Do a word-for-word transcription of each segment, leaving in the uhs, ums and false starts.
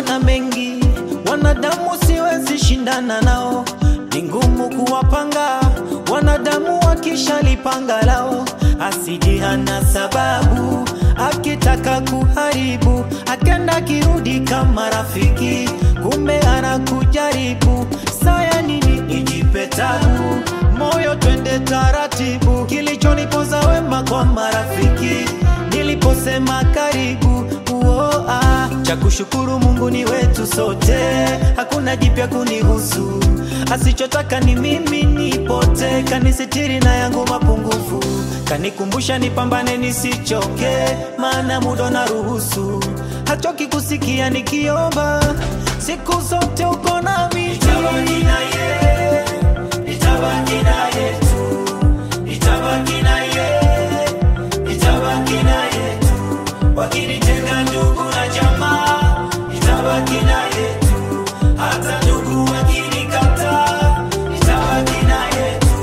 wana mengi, wanadamu siwezi shindana nao, ni ngumu kuwapanga wanadamu wakishalipanga lao. Asidi hana sababu, akitaka kuharibu akenda kirudi kama rafiki, kumbe anakujaribu. Saya nini nijipe tabu, moyo twende taratibu. Kilichoniponza wema kwa marafiki, niliposema karibu uo ah. Cha kushukuru Mungu ni wetu sote, hakuna jipya kunihusu. Asichotaka ni mimi nipote, kanisitiri na yangu mapungufu, kanikumbusha nipambane nisichoke, maana muda na ruhusu. Hachoki kusikia nikiomba, siku zote uko nami. Nitabaki na yeye, nitabaki na yeye tu, nitabaki na yeye, nitabaki na yeye tu. Wakinitenga ndugu na jamaa, nitabaki na yeye tu. Hata ndugu wakinikataa, nitabaki na yeye tu.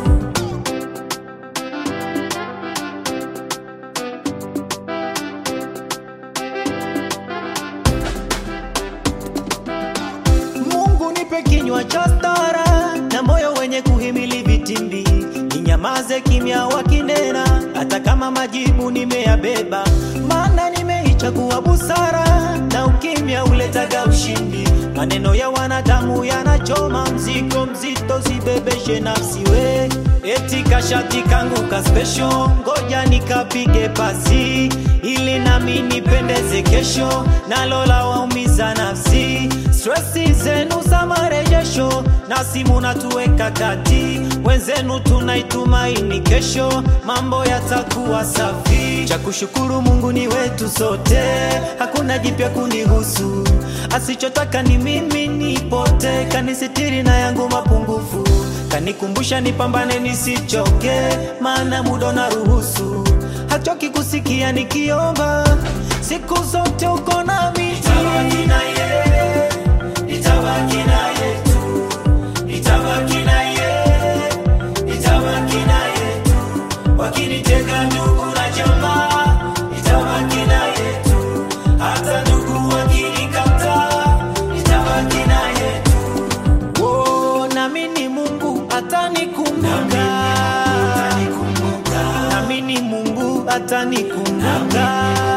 Mungu nipe kinywa cha stara na moyo wenye kuhimili vitimbi, ninyamaze kimya wakinena, hata kama majibu nimeyabeba, maana nimeichagua busara, na ukimya uletaga ushindi. Maneno ya wanadamu yanachoma, mzigo mzito sibebeshe nafsi we. Eti kashati kangu ka special, ngoja nikapige pasi, ili nami nipendeze kesho, nalola waumiza nafsi. Stressi zenu za marejesho, na simu natuweka kati, wenzenu tunaitumaini kesho, mambo yatakuwa safi. Cha kushukuru Mungu ni wetu sote, hakuna jipya kunihusu. Asichotaka ni mimi nipote, kanisitiri na yangu mapungufu, kanikumbusha nipambane nisichoke, maana muda na ruhusu. Hachoki kusikia nikiomba, siku zote uko nami. Nitabaki na yeye, nitabaki na yeye tu, nitabaki na yeye, nitabaki na yeye tu. Wakiniteka ndugu na jamaa, nitabaki na yeye tu. Hata ndugu wakinikataa, nitabaki na yeye tu. Oh, naamini Mungu atanikumbuka, naamini Mungu atanikumbuka.